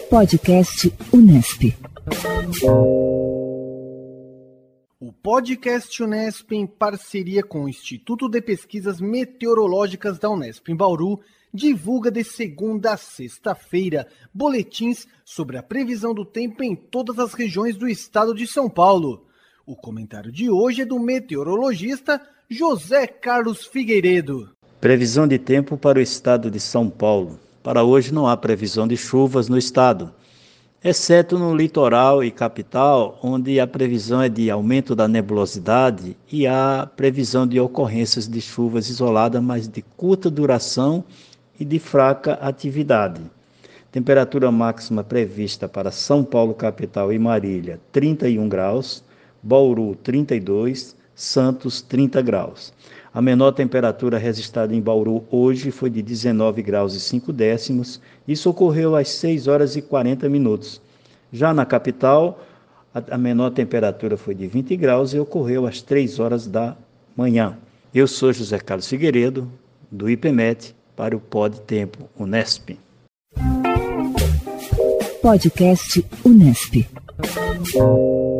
Podcast Unesp. O Podcast Unesp, em parceria com o Instituto de Pesquisas Meteorológicas da Unesp em Bauru, divulga de segunda a sexta-feira boletins sobre a previsão do tempo em todas as regiões do estado de São Paulo. O comentário de hoje é do meteorologista José Carlos Figueiredo. Previsão de tempo para o estado de São Paulo. Para hoje não há previsão de chuvas no estado, exceto no litoral e capital, onde a previsão é de aumento da nebulosidade e há previsão de ocorrências de chuvas isoladas, mas de curta duração e de fraca atividade. Temperatura máxima prevista para São Paulo, capital e Marília, 31 graus, Bauru, 32, Santos, 30 graus. A menor temperatura registrada em Bauru hoje foi de 19 graus e 5 décimos. Isso ocorreu às 6 horas e 40 minutos. Já na capital, a menor temperatura foi de 20 graus e ocorreu às 3 horas da manhã. Eu sou José Carlos Figueiredo, do IPMET, para o Pod Tempo Unesp. Podcast Unesp.